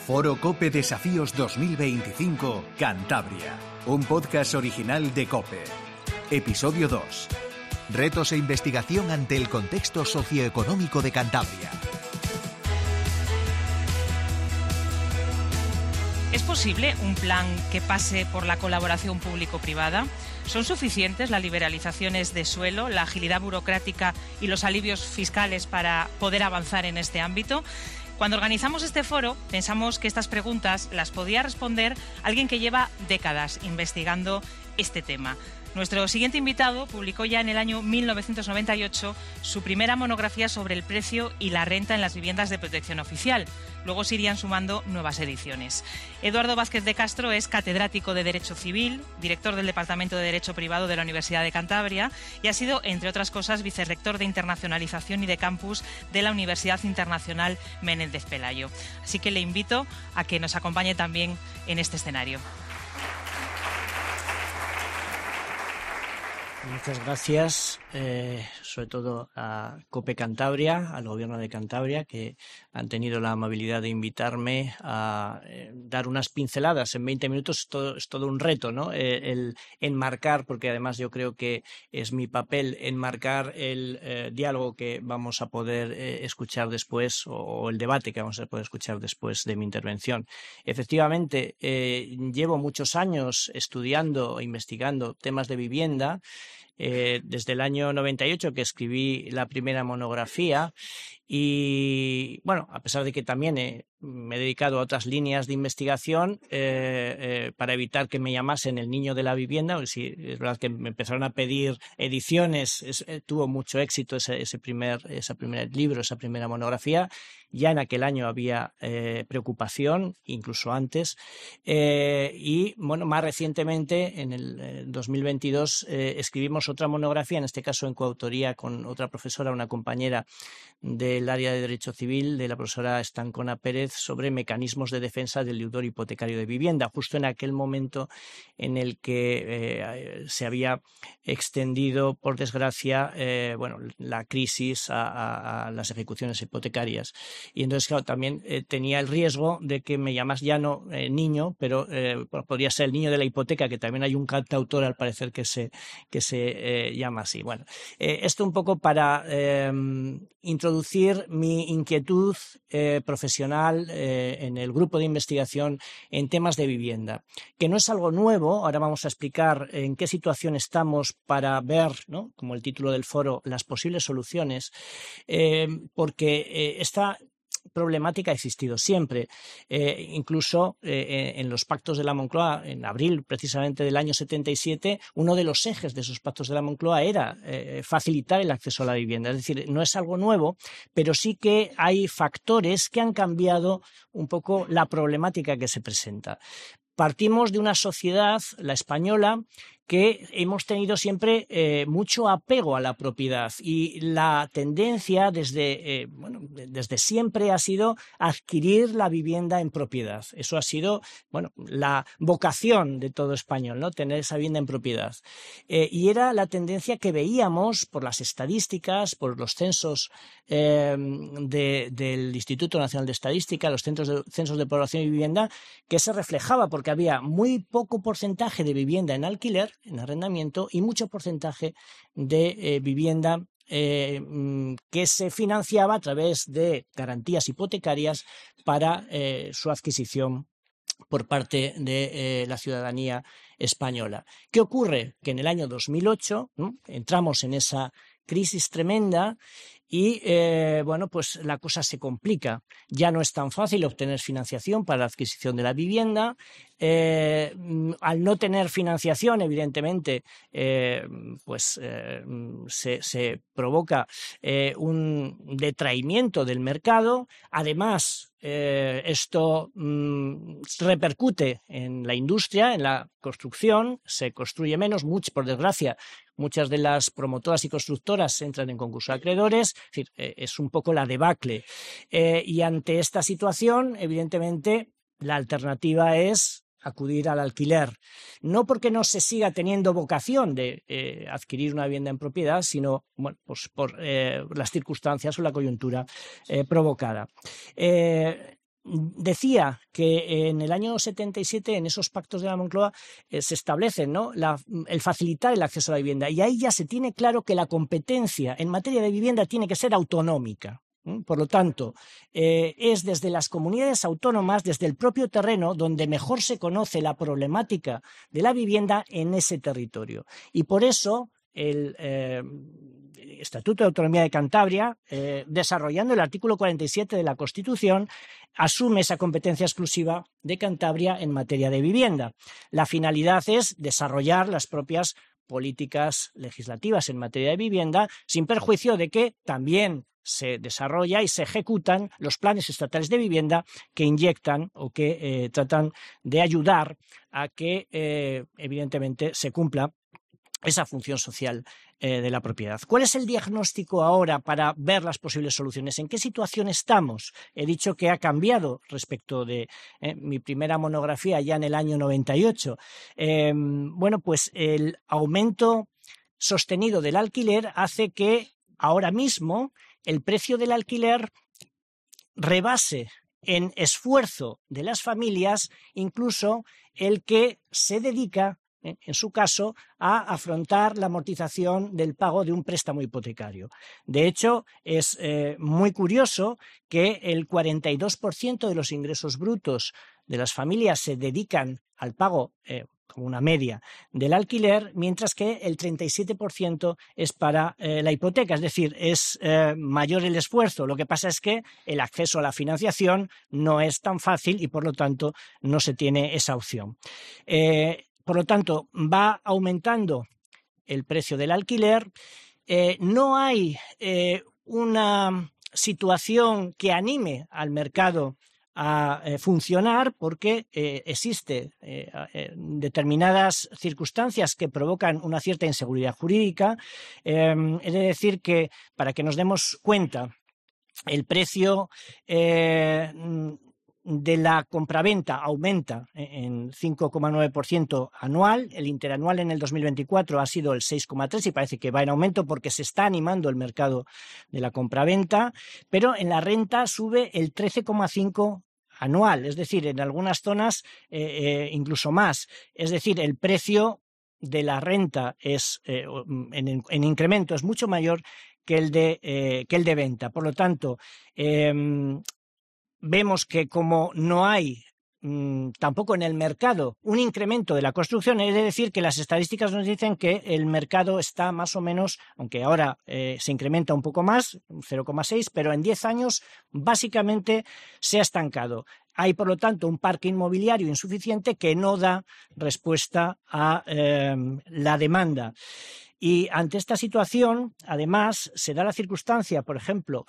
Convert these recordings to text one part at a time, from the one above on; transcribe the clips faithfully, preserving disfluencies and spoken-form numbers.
Foro COPE Desafíos dos mil veinticinco, Cantabria. Un podcast original de COPE. Episodio dos. Retos e investigación ante el contexto socioeconómico de Cantabria. ¿Es posible un plan que pase por la colaboración público-privada? ¿Son suficientes las liberalizaciones de suelo, la agilidad burocrática y los alivios fiscales para poder avanzar en este ámbito? Cuando organizamos este foro, pensamos que estas preguntas las podía responder alguien que lleva décadas investigando este tema. Nuestro siguiente invitado publicó ya en el año mil novecientos noventa y ocho su primera monografía sobre el precio y la renta en las viviendas de protección oficial. Luego se irían sumando nuevas ediciones. Eduardo Vázquez de Castro es catedrático de Derecho Civil, director del Departamento de Derecho Privado de la Universidad de Cantabria y ha sido, entre otras cosas, vicerrector de Internacionalización y de Campus de la Universidad Internacional Menéndez Pelayo. Así que le invito a que nos acompañe también en este escenario. Muchas gracias, eh, sobre todo a COPE Cantabria, al Gobierno de Cantabria, que han tenido la amabilidad de invitarme a eh, dar unas pinceladas en veinte minutos. Es todo, es todo un reto, ¿no? Eh, el enmarcar, porque además yo creo que es mi papel enmarcar el eh, diálogo que vamos a poder eh, escuchar después o, o el debate que vamos a poder escuchar después de mi intervención. Efectivamente, eh, llevo muchos años estudiando e investigando temas de vivienda. Eh, desde el año noventa y ocho que escribí la primera monografía y, bueno, a pesar de que también he, me he dedicado a otras líneas de investigación eh, eh, para evitar que me llamasen el niño de la vivienda, porque sí, es verdad que me empezaron a pedir ediciones, es, eh, tuvo mucho éxito ese, ese, primer, ese primer libro, esa primera monografía. Ya en aquel año había eh, preocupación, incluso antes, eh, y bueno, más recientemente, en el eh, dos mil veintidós, eh, escribimos otra monografía, en este caso en coautoría con otra profesora, una compañera del área de Derecho Civil, de la profesora Estancona Pérez, sobre mecanismos de defensa del deudor hipotecario de vivienda, justo en aquel momento en el que eh, se había extendido, por desgracia, eh, bueno, la crisis a, a, a las ejecuciones hipotecarias. Y entonces, claro, también eh, tenía el riesgo de que me llamas ya no eh, niño, pero eh, podría ser el niño de la hipoteca, que también hay un cantautor al parecer que se, que se eh, llama así. Bueno, eh, esto un poco para eh, introducir mi inquietud eh, profesional eh, en el grupo de investigación en temas de vivienda, que no es algo nuevo. Ahora vamos a explicar en qué situación estamos para ver, ¿no?, como el título del foro, las posibles soluciones, eh, porque eh, esta problemática ha existido siempre, eh, incluso eh, en los pactos de la Moncloa, en abril precisamente del año setenta y siete, uno de los ejes de esos pactos de la Moncloa era eh, facilitar el acceso a la vivienda. Es decir, no es algo nuevo, pero sí que hay factores que han cambiado un poco la problemática que se presenta. Partimos de una sociedad, la española, que hemos tenido siempre eh, mucho apego a la propiedad y la tendencia desde, eh, bueno, desde siempre ha sido adquirir la vivienda en propiedad. Eso ha sido, bueno, la vocación de todo español, ¿no?, tener esa vivienda en propiedad. Eh, y era la tendencia que veíamos por las estadísticas, por los censos eh, de, del Instituto Nacional de Estadística, los centros de, censos de población y vivienda, que se reflejaba porque había muy poco porcentaje de vivienda en alquiler, en arrendamiento, y mucho porcentaje de eh, vivienda eh, que se financiaba a través de garantías hipotecarias para eh, su adquisición por parte de eh, la ciudadanía española. ¿Qué ocurre? Que en el año dos mil ocho, ¿no?, entramos en esa crisis tremenda y, eh, bueno, pues la cosa se complica. Ya no es tan fácil obtener financiación para la adquisición de la vivienda. Eh, al no tener financiación, evidentemente, eh, pues eh, se, se provoca eh, un detraimiento del mercado. Además, eh, esto mm, repercute en la industria, en la construcción. Se construye menos, mucho, por desgracia. Muchas de las promotoras y constructoras entran en concurso de acreedores, es decir, eh, es un poco la debacle. Eh, y ante esta situación, evidentemente, la alternativa es acudir al alquiler. No porque no se siga teniendo vocación de eh, adquirir una vivienda en propiedad, sino bueno, pues por eh, las circunstancias o la coyuntura eh, provocada. Eh, decía que en el año setenta y siete, en esos pactos de la Moncloa, eh, se establecen, ¿no?, la, el facilitar el acceso a la vivienda. Y ahí ya se tiene claro que la competencia en materia de vivienda tiene que ser autonómica. Por lo tanto, eh, es desde las comunidades autónomas, desde el propio terreno, donde mejor se conoce la problemática de la vivienda en ese territorio. Y por eso el eh, Estatuto de Autonomía de Cantabria, eh, desarrollando el artículo cuarenta y siete de la Constitución, asume esa competencia exclusiva de Cantabria en materia de vivienda. La finalidad es desarrollar las propias políticas legislativas en materia de vivienda, sin perjuicio de que también se desarrolla y se ejecutan los planes estatales de vivienda que inyectan o que eh, tratan de ayudar a que, eh, evidentemente, se cumpla esa función social eh, de la propiedad. ¿Cuál es el diagnóstico ahora para ver las posibles soluciones? ¿En qué situación estamos? He dicho que ha cambiado respecto de eh, mi primera monografía ya en el año noventa y ocho. Eh, bueno, pues el aumento sostenido del alquiler hace que ahora mismo el precio del alquiler rebase en esfuerzo de las familias incluso el que se dedica, en su caso, a afrontar la amortización del pago de un préstamo hipotecario. De hecho, es eh, muy curioso que el cuarenta y dos por ciento de los ingresos brutos de las familias se dedican al pago, eh, como una media, del alquiler, mientras que el treinta y siete por ciento es para eh, la hipoteca, es decir, es eh, mayor el esfuerzo. Lo que pasa es que el acceso a la financiación no es tan fácil y, por lo tanto, no se tiene esa opción. Eh, por lo tanto, va aumentando el precio del alquiler. Eh, no hay eh, una situación que anime al mercado a eh, funcionar porque eh, existe eh, eh, determinadas circunstancias que provocan una cierta inseguridad jurídica. Eh, he de decir que, para que nos demos cuenta, el precio eh, de la compraventa aumenta en cinco coma nueve por ciento anual. El interanual en el dos mil veinticuatro ha sido el seis coma tres por ciento y parece que va en aumento porque se está animando el mercado de la compraventa, pero en la renta sube el trece coma cinco por ciento anual, es decir, en algunas zonas eh, eh, incluso más. Es decir, el precio de la renta es eh, en, en incremento es mucho mayor que el de, eh, que el de venta. Por lo tanto, eh, vemos que como no hay mmm, tampoco en el mercado un incremento de la construcción, es decir, que las estadísticas nos dicen que el mercado está más o menos, aunque ahora eh, se incrementa un poco más, cero coma seis, pero en diez años básicamente se ha estancado. Hay, por lo tanto, un parque inmobiliario insuficiente que no da respuesta a eh, la demanda. Y ante esta situación, además, se da la circunstancia, por ejemplo,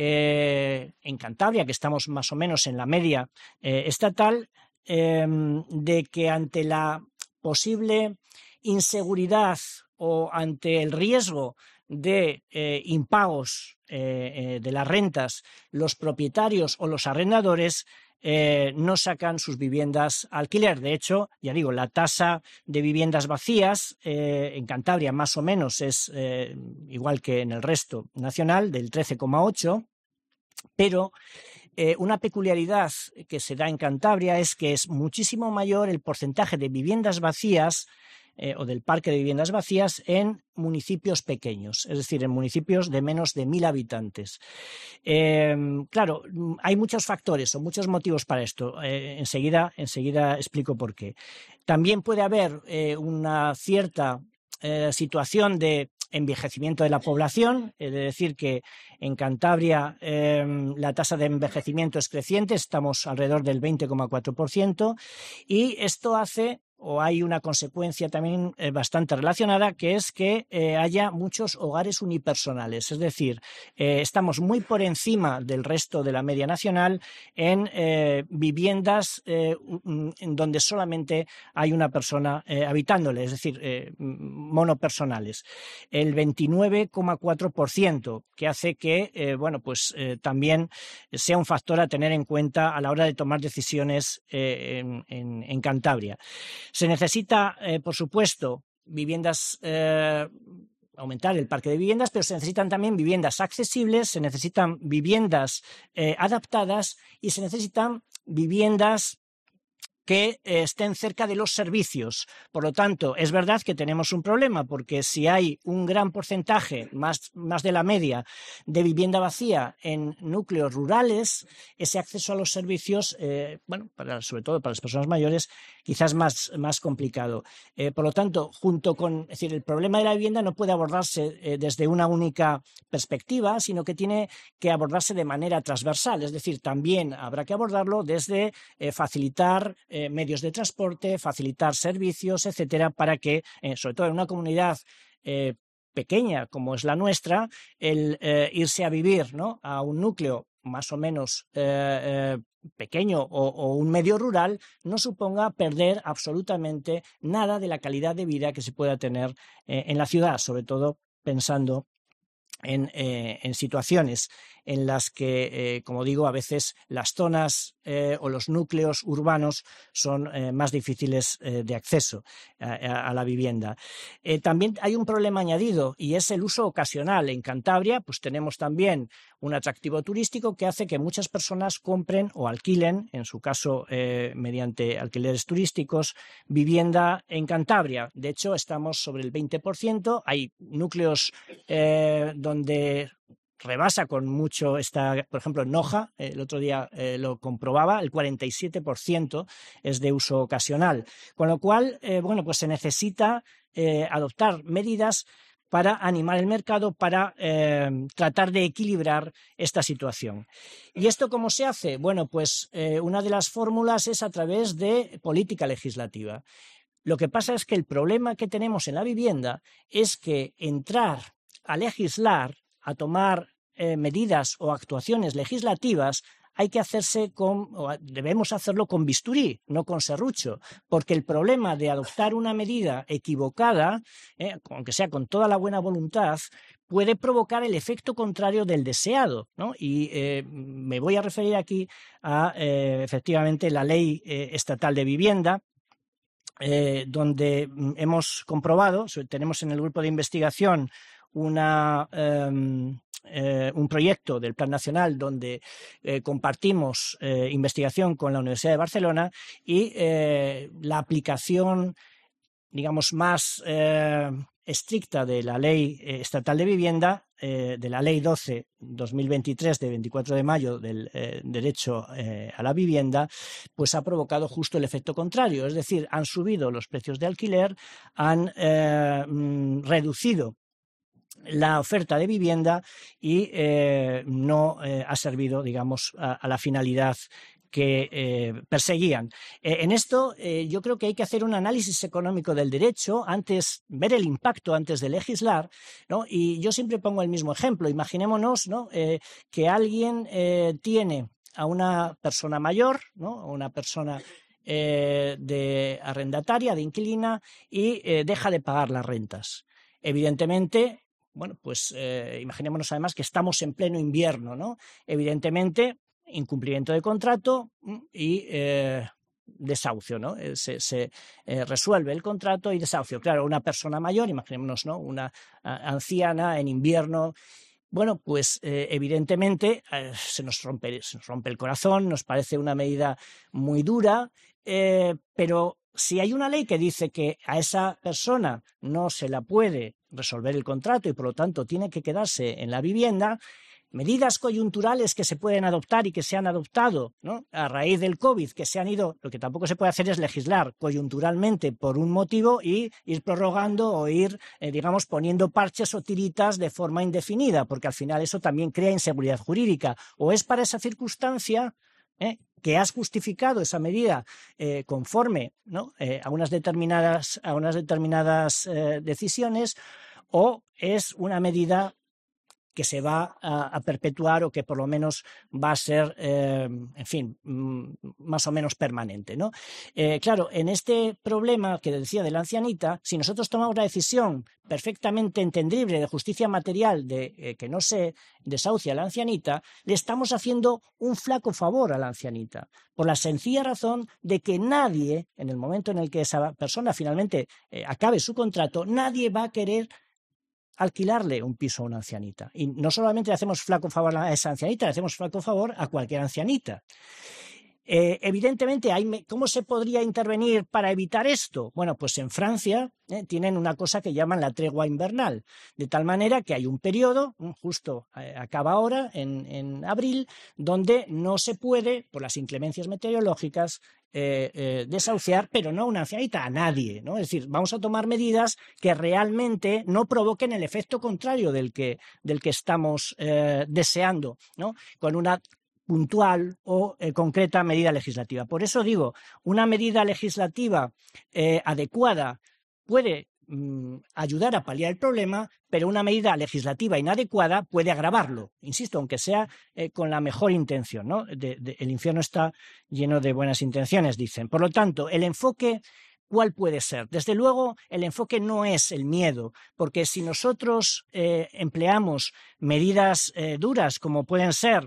eh, en Cantabria, que estamos más o menos en la media eh, estatal, eh, de que ante la posible inseguridad o ante el riesgo de eh, impagos eh, eh, de las rentas, los propietarios o los arrendadores Eh, no sacan sus viviendas a alquiler. De hecho, ya digo, la tasa de viviendas vacías eh, en Cantabria más o menos es eh, igual que en el resto nacional, del trece coma ocho, pero eh, una peculiaridad que se da en Cantabria es que es muchísimo mayor el porcentaje de viviendas vacías eh, o del parque de viviendas vacías en municipios pequeños, es decir, en municipios de menos de mil habitantes. Eh, claro, hay muchos factores o muchos motivos para esto. Eh, enseguida, enseguida explico por qué. También puede haber eh, una cierta eh, situación de envejecimiento de la población, es decir, que en Cantabria eh, la tasa de envejecimiento es creciente, estamos alrededor del veinte coma cuatro por ciento, y esto hace, o hay una consecuencia también eh, bastante relacionada, que es que eh, haya muchos hogares unipersonales. Es decir, eh, estamos muy por encima del resto de la media nacional en eh, viviendas eh, en donde solamente hay una persona eh, habitándole, es decir, eh, monopersonales. El veintinueve coma cuatro por ciento, que hace que eh, bueno, pues, eh, también sea un factor a tener en cuenta a la hora de tomar decisiones eh, en, en, en Cantabria. Se necesita, eh, por supuesto, viviendas, eh, aumentar el parque de viviendas, pero se necesitan también viviendas accesibles, se necesitan viviendas eh, adaptadas y se necesitan viviendas que eh, estén cerca de los servicios. Por lo tanto, es verdad que tenemos un problema, porque si hay un gran porcentaje, más, más de la media, de vivienda vacía en núcleos rurales, ese acceso a los servicios, eh, bueno, para, sobre todo para las personas mayores, quizás más, más complicado. Eh, por lo tanto, junto con, es decir, el problema de la vivienda no puede abordarse eh, desde una única perspectiva, sino que tiene que abordarse de manera transversal. Es decir, también habrá que abordarlo desde eh, facilitar eh, medios de transporte, facilitar servicios, etcétera, para que, eh, sobre todo en una comunidad eh, pequeña como es la nuestra, el eh, irse a vivir, ¿no?, a un núcleo más o menos eh, eh, pequeño o, o un medio rural no suponga perder absolutamente nada de la calidad de vida que se pueda tener eh, en la ciudad, sobre todo pensando en, eh, en situaciones en las que, eh, como digo, a veces las zonas eh, o los núcleos urbanos son eh, más difíciles eh, de acceso a, a la vivienda. Eh, también hay un problema añadido y es el uso ocasional. En Cantabria pues tenemos también un atractivo turístico que hace que muchas personas compren o alquilen, en su caso eh, mediante alquileres turísticos, vivienda en Cantabria. De hecho, estamos sobre el veinte por ciento. Hay núcleos eh, donde rebasa con mucho esta, por ejemplo, en Noja, eh, el otro día eh, lo comprobaba, el cuarenta y siete por ciento es de uso ocasional. Con lo cual, eh, bueno, pues se necesita eh, adoptar medidas para animar el mercado, para eh, tratar de equilibrar esta situación. ¿Y esto cómo se hace? Bueno, pues eh, una de las fórmulas es a través de política legislativa. Lo que pasa es que el problema que tenemos en la vivienda es que entrar a legislar, a tomar eh, medidas o actuaciones legislativas, hay que hacerse con, o debemos hacerlo con bisturí, no con serrucho, porque el problema de adoptar una medida equivocada, eh, aunque sea con toda la buena voluntad, puede provocar el efecto contrario del deseado, ¿no? Y eh, me voy a referir aquí a, eh, efectivamente, la Ley eh, Estatal de Vivienda, eh, donde hemos comprobado, tenemos en el grupo de investigación Una, um, eh, un proyecto del Plan Nacional donde eh, compartimos eh, investigación con la Universidad de Barcelona y eh, la aplicación, digamos, más eh, estricta de la Ley Estatal de Vivienda, eh, de la Ley doce dos mil veintitrés de veinticuatro de mayo del eh, derecho eh, a la vivienda, pues ha provocado justo el efecto contrario. Es decir, han subido los precios de alquiler, han eh, reducido la oferta de vivienda y eh, no eh, ha servido, digamos, a, a la finalidad que eh, perseguían. Eh, en esto eh, yo creo que hay que hacer un análisis económico del derecho, antes ver el impacto antes de legislar, ¿no? Y yo siempre pongo el mismo ejemplo. Imaginémonos, ¿no?, eh, que alguien eh, tiene a una persona mayor, ¿no?, a una persona eh, de arrendataria, de inquilina, y eh, deja de pagar las rentas. Evidentemente, bueno, pues eh, imaginémonos además que estamos en pleno invierno, ¿no? Evidentemente, incumplimiento de contrato y eh, desahucio, ¿no? Eh, se se eh, resuelve el contrato y desahucio. Claro, una persona mayor, imaginémonos, ¿no?, una a, anciana en invierno. Bueno, pues eh, evidentemente eh, se nos rompe, se nos rompe el corazón, nos parece una medida muy dura, eh, pero si hay una ley que dice que a esa persona no se la puede resolver el contrato y por lo tanto tiene que quedarse en la vivienda, medidas coyunturales que se pueden adoptar y que se han adoptado, ¿no?, a raíz del COVID, que se han ido, lo que tampoco se puede hacer es legislar coyunturalmente por un motivo y ir prorrogando o ir, eh, digamos, poniendo parches o tiritas de forma indefinida, porque al final eso también crea inseguridad jurídica. O es para esa circunstancia ¿eh? que has justificado esa medida eh, conforme, ¿no?, eh, a unas determinadas, a unas determinadas eh, decisiones, o es una medida que se va a, a perpetuar o que por lo menos va a ser, eh, en fin, más o menos permanente, ¿no? Eh, claro, en este problema que decía de la ancianita, si nosotros tomamos la decisión perfectamente entendible de justicia material de eh, que no se desahucie a la ancianita, le estamos haciendo un flaco favor a la ancianita, por la sencilla razón de que nadie, en el momento en el que esa persona finalmente eh, acabe su contrato, nadie va a querer alquilarle un piso a una ancianita. Y no solamente le hacemos flaco favor a esa ancianita, le hacemos flaco favor a cualquier ancianita. Eh, evidentemente, hay, ¿cómo se podría intervenir para evitar esto? Bueno, pues en Francia eh, tienen una cosa que llaman la tregua invernal, de tal manera que hay un periodo, justo eh, acaba ahora, en, en abril, donde no se puede, por las inclemencias meteorológicas, eh, eh, desahuciar, pero no a una ancianita, a nadie, ¿no? Es decir, vamos a tomar medidas que realmente no provoquen el efecto contrario del que, del que estamos eh, deseando, ¿no? Con una puntual o eh, concreta medida legislativa. Por eso digo, una medida legislativa eh, adecuada puede mm, ayudar a paliar el problema, pero una medida legislativa inadecuada puede agravarlo, insisto, aunque sea eh, con la mejor intención, ¿no? De, de, el infierno está lleno de buenas intenciones, dicen. Por lo tanto, el enfoque, ¿cuál puede ser? Desde luego, el enfoque no es el miedo, porque si nosotros eh, empleamos medidas eh, duras, como pueden ser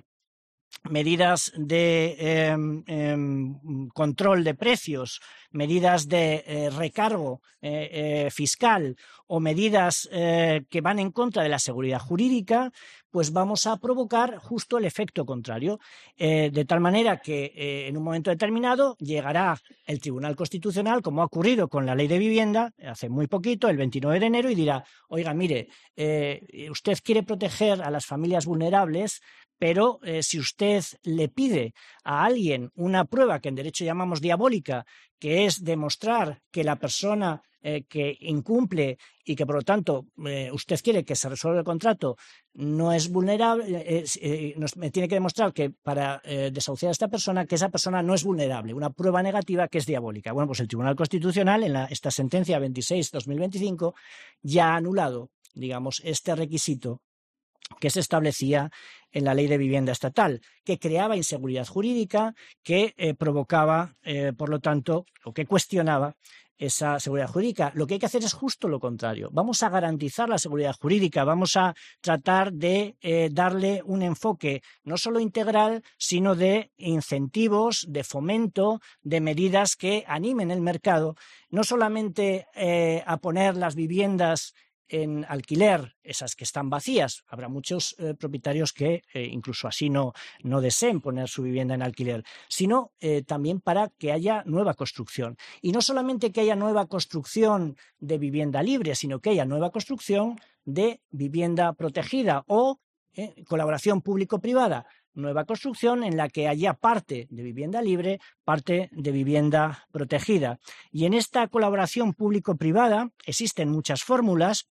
medidas de eh, eh, control de precios, medidas de eh, recargo eh, eh, fiscal o medidas eh, que van en contra de la seguridad jurídica, pues vamos a provocar justo el efecto contrario, eh, de tal manera que eh, en un momento determinado llegará el Tribunal Constitucional, como ha ocurrido con la Ley de Vivienda hace muy poquito, el veintinueve de enero, y dirá, oiga, mire, eh, usted quiere proteger a las familias vulnerables, pero eh, si usted le pide a alguien una prueba que en derecho llamamos diabólica, que es demostrar que la persona eh, que incumple y que por lo tanto eh, usted quiere que se resuelva el contrato no es vulnerable, eh, eh, nos, me tiene que demostrar que para eh, desahuciar a esta persona, que esa persona no es vulnerable, una prueba negativa que es diabólica. Bueno, pues el Tribunal Constitucional en la, esta sentencia veintiséis barra dos mil veinticinco ya ha anulado, digamos, este requisito que se establecía en la Ley de Vivienda Estatal, que creaba inseguridad jurídica, que eh, provocaba, eh, por lo tanto, o que cuestionaba esa seguridad jurídica. Lo que hay que hacer es justo lo contrario. Vamos a garantizar la seguridad jurídica, vamos a tratar de eh, darle un enfoque no solo integral, sino de incentivos, de fomento, de medidas que animen el mercado, no solamente eh, a poner las viviendas en alquiler, esas que están vacías. Habrá muchos eh, propietarios que eh, incluso así no, no deseen poner su vivienda en alquiler, sino eh, también para que haya nueva construcción. Y no solamente que haya nueva construcción de vivienda libre, sino que haya nueva construcción de vivienda protegida o eh, colaboración público-privada. Nueva construcción en la que haya parte de vivienda libre, parte de vivienda protegida. Y en esta colaboración público-privada existen muchas fórmulas.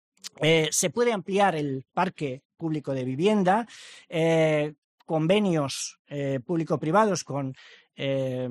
Eh, se puede ampliar el parque público de vivienda, eh, convenios eh, público-privados con eh,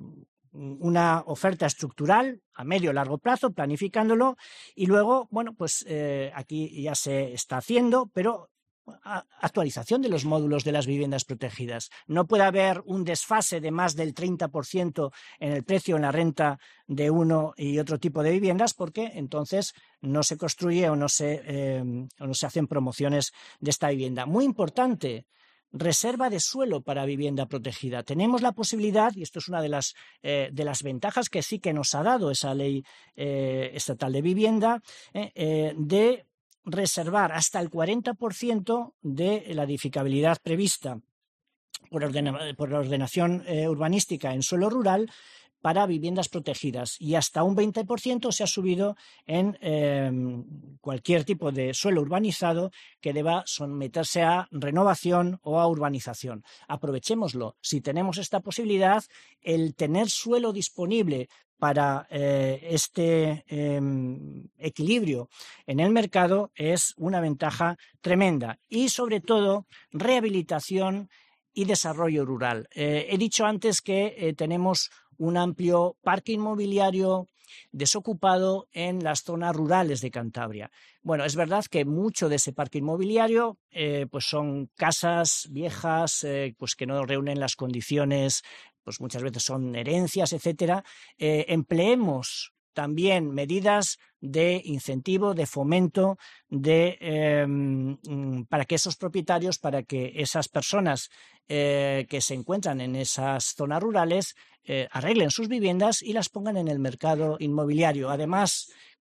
una oferta estructural a medio o largo plazo, planificándolo, y luego, bueno, pues eh, aquí ya se está haciendo, pero actualización de los módulos de las viviendas protegidas. No puede haber un desfase de más del treinta por ciento en el precio, en la renta de uno y otro tipo de viviendas, porque entonces no se construye o no se, eh, o no se hacen promociones de esta vivienda. Muy importante, reserva de suelo para vivienda protegida. Tenemos la posibilidad, y esto es una de las, eh, de las ventajas que sí que nos ha dado esa ley eh, estatal de vivienda, eh, eh, de reservar hasta el cuarenta por ciento de la edificabilidad prevista por, ordena, por la ordenación eh, urbanística en suelo rural para viviendas protegidas, y hasta un veinte por ciento se ha subido en eh, cualquier tipo de suelo urbanizado que deba someterse a renovación o a urbanización. Aprovechémoslo. Si tenemos esta posibilidad, el tener suelo disponible para eh, este eh, equilibrio en el mercado es una ventaja tremenda, y sobre todo rehabilitación y desarrollo rural. Eh, he dicho antes que eh, tenemos un amplio parque inmobiliario desocupado en las zonas rurales de Cantabria. Bueno, es verdad que mucho de ese parque inmobiliario eh, pues son casas viejas, eh, pues que no reúnen las condiciones, pues muchas veces son herencias, etcétera. Eh, empleemos también medidas de incentivo, de fomento, de, eh, para que esos propietarios, para que esas personas eh, que se encuentran en esas zonas rurales eh, arreglen sus viviendas y las pongan en el mercado inmobiliario. Además,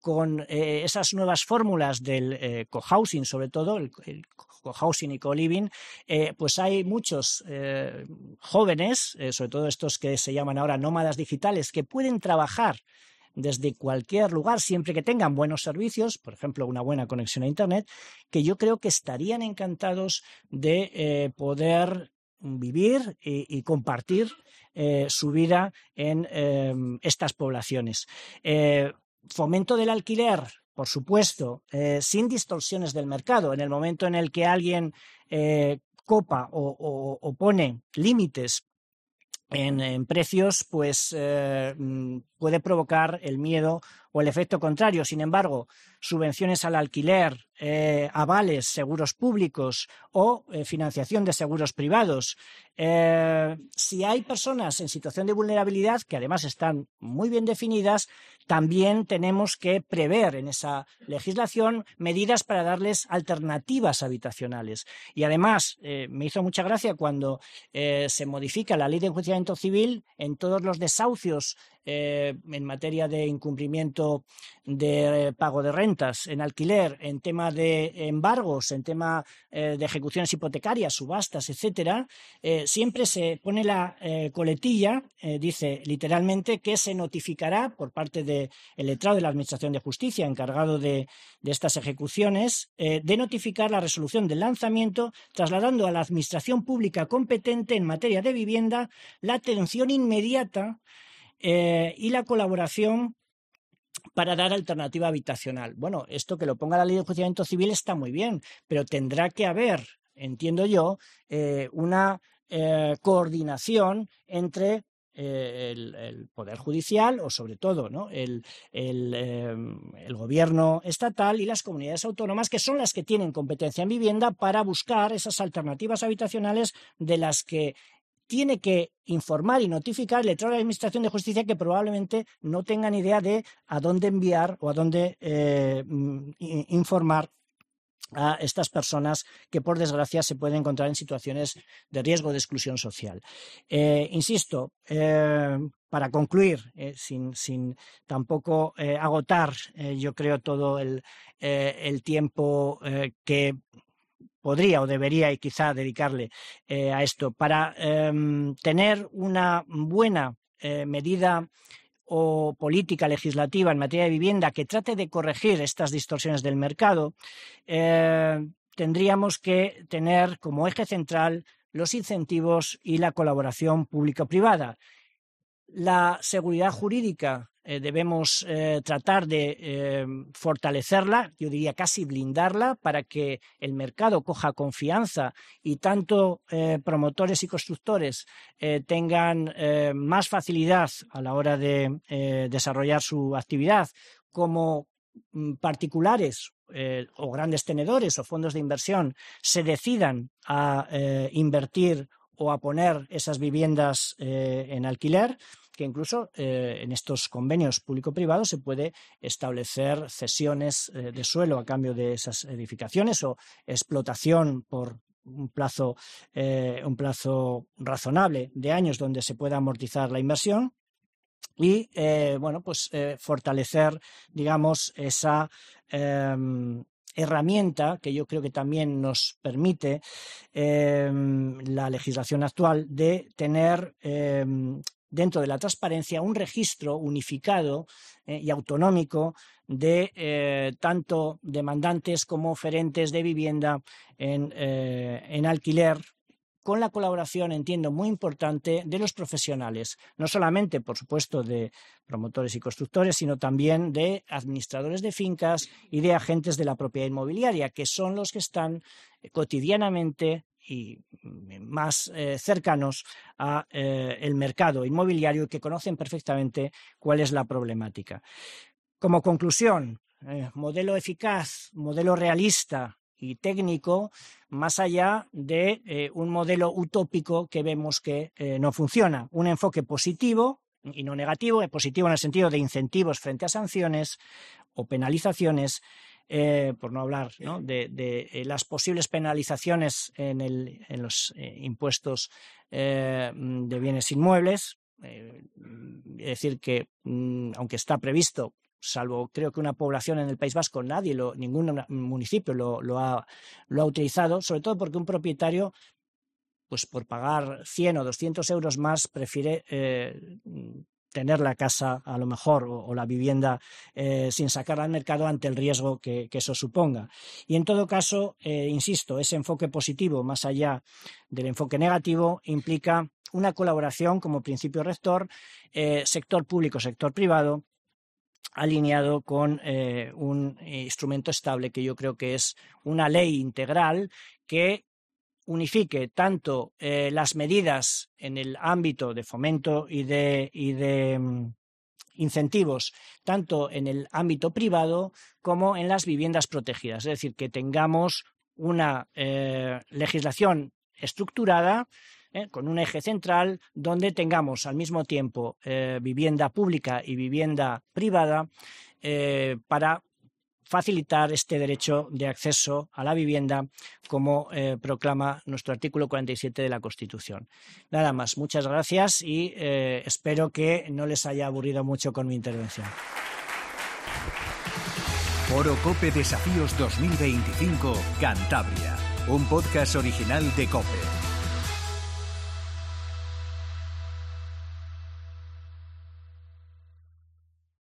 con eh, esas nuevas fórmulas del eh, cohousing, sobre todo el, el cohousing y co-living, eh, pues hay muchos eh, jóvenes, eh, sobre todo estos que se llaman ahora nómadas digitales, que pueden trabajar desde cualquier lugar, siempre que tengan buenos servicios, por ejemplo, una buena conexión a Internet, que yo creo que estarían encantados de eh, poder vivir y, y compartir eh, su vida en eh, estas poblaciones. Eh, fomento del alquiler, por supuesto, eh, sin distorsiones del mercado. En el momento en el que alguien eh, copa o, o, o pone límites En, en precios, pues eh, puede provocar el miedo o el efecto contrario. Sin embargo, subvenciones al alquiler, eh, avales, seguros públicos o eh, financiación de seguros privados. Eh, si hay personas en situación de vulnerabilidad, que además están muy bien definidas, también tenemos que prever en esa legislación medidas para darles alternativas habitacionales. Y además, eh, me hizo mucha gracia cuando eh, se modifica la ley de enjuiciamiento civil en todos los desahucios eh, en materia de incumplimiento de eh, pago de rentas, en alquiler, en tema de embargos, en tema eh, de ejecuciones hipotecarias, subastas, etcétera. Eh, siempre se pone la eh, coletilla, eh, dice literalmente que se notificará por parte del letrado de la Administración de Justicia encargado de, de estas ejecuciones, eh, de notificar la resolución del lanzamiento, trasladando a la Administración Pública competente en materia de vivienda la atención inmediata eh, y la colaboración para dar alternativa habitacional. Bueno, esto que lo ponga la ley de enjuiciamiento civil está muy bien, pero tendrá que haber, entiendo yo, eh, una eh, coordinación entre eh, el, el Poder Judicial o, sobre todo, ¿no? el, el, eh, el Gobierno estatal y las comunidades autónomas, que son las que tienen competencia en vivienda, para buscar esas alternativas habitacionales de las que tiene que informar y notificar el letrado de la Administración de Justicia, que probablemente no tengan idea de a dónde enviar o a dónde eh, informar a estas personas que, por desgracia, se pueden encontrar en situaciones de riesgo de exclusión social. Eh, insisto, eh, para concluir, eh, sin, sin tampoco eh, agotar, eh, yo creo, todo el, eh, el tiempo eh, que podría o debería y quizá dedicarle eh, a esto, para eh, tener una buena eh, medida o política legislativa en materia de vivienda que trate de corregir estas distorsiones del mercado, eh, tendríamos que tener como eje central los incentivos y la colaboración público-privada. La seguridad jurídica eh, debemos eh, tratar de eh, fortalecerla, yo diría casi blindarla, para que el mercado coja confianza y tanto eh, promotores y constructores eh, tengan eh, más facilidad a la hora de eh, desarrollar su actividad, como mm, particulares eh, o grandes tenedores o fondos de inversión se decidan a eh, invertir o a poner esas viviendas eh, en alquiler, que incluso eh, en estos convenios público-privados se puede establecer cesiones eh, de suelo a cambio de esas edificaciones o explotación por un plazo, eh, un plazo razonable de años donde se pueda amortizar la inversión. Y, eh, bueno, pues eh, fortalecer, digamos, esa eh, herramienta que yo creo que también nos permite eh, la legislación actual de tener eh, dentro de la transparencia un registro unificado eh, y autonómico de eh, tanto demandantes como oferentes de vivienda en, eh, en alquiler, con la colaboración, entiendo, muy importante de los profesionales, no solamente, por supuesto, de promotores y constructores, sino también de administradores de fincas y de agentes de la propiedad inmobiliaria, que son los que están cotidianamente y más eh, cercanos a eh, el mercado inmobiliario y que conocen perfectamente cuál es la problemática. Como conclusión, eh, modelo eficaz, modelo realista y técnico, más allá de eh, un modelo utópico que vemos que eh, no funciona. Un enfoque positivo y no negativo, positivo en el sentido de incentivos frente a sanciones o penalizaciones, Eh, por no hablar, ¿no?, de, de eh, las posibles penalizaciones en, el, en los eh, impuestos eh, de bienes inmuebles. Eh, es decir, que mm, aunque está previsto salvo creo que una población en el País Vasco, nadie, lo, ningún municipio lo, lo, ha, lo ha utilizado, sobre todo porque un propietario, pues por pagar cien o doscientos euros más, prefiere eh, tener la casa a lo mejor o, o la vivienda eh, sin sacarla al mercado ante el riesgo que, que eso suponga. Y en todo caso, eh, insisto, ese enfoque positivo, más allá del enfoque negativo, implica una colaboración como principio rector, eh, sector público, sector privado, alineado con eh, un instrumento estable que yo creo que es una ley integral que unifique tanto eh, las medidas en el ámbito de fomento y de, y de um, incentivos, tanto en el ámbito privado como en las viviendas protegidas. Es decir, que tengamos una eh, legislación estructurada, Eh, con un eje central donde tengamos al mismo tiempo eh, vivienda pública y vivienda privada eh, para facilitar este derecho de acceso a la vivienda como eh, proclama nuestro artículo cuarenta y siete de la Constitución. Nada más, muchas gracias y eh, espero que no les haya aburrido mucho con mi intervención. Foro COPE Desafíos dos mil veinticinco Cantabria, un podcast original de COPE.